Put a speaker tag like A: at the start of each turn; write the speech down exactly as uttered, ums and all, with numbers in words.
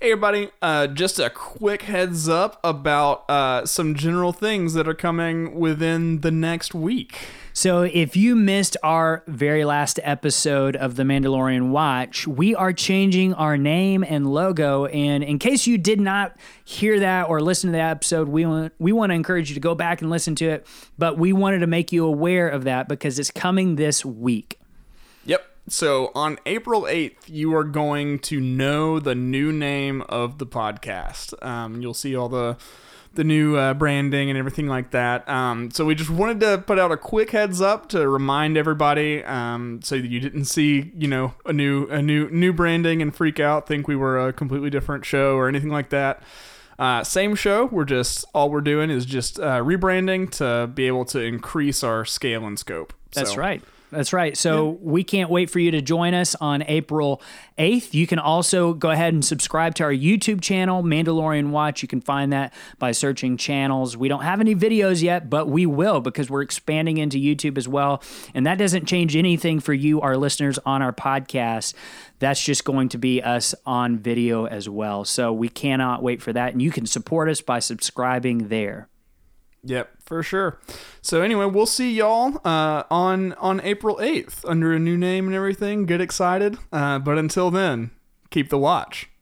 A: Hey everybody, uh, just a quick heads up about uh, some general things that are coming within the next week.
B: So if you missed our very last episode of The Mandalorian Watch, we are changing our name and logo. And in case you did not hear that or listen to the episode, we want, we want to encourage you to go back and listen to it. But we wanted to make you aware of that because it's coming this week.
A: Yep. So on April eighth, you are going to know the new name of the podcast. Um, you'll see all the the new uh, branding and everything like that. Um, so we just wanted to put out a quick heads up to remind everybody, um, so that you didn't see, you know, a new a new new branding and freak out, think we were a completely different show or anything like that. Uh, same show. We're just all we're doing is just uh, rebranding to be able to increase our scale and scope.
B: That's
A: so,
B: right. That's right. So yeah. We can't wait for you to join us on April eighth. You can also go ahead and subscribe to our YouTube channel, Mandalorian Watch. You can find that by searching channels. We don't have any videos yet, but we will because we're expanding into YouTube as well. And that doesn't change anything for you, our listeners on our podcast. That's just going to be us on video as well. So we cannot wait for that. And you can support us by subscribing there.
A: Yep, for sure. So anyway, we'll see y'all uh, on on April eighth under a new name and everything. Get excited. Uh, but until then, keep the watch.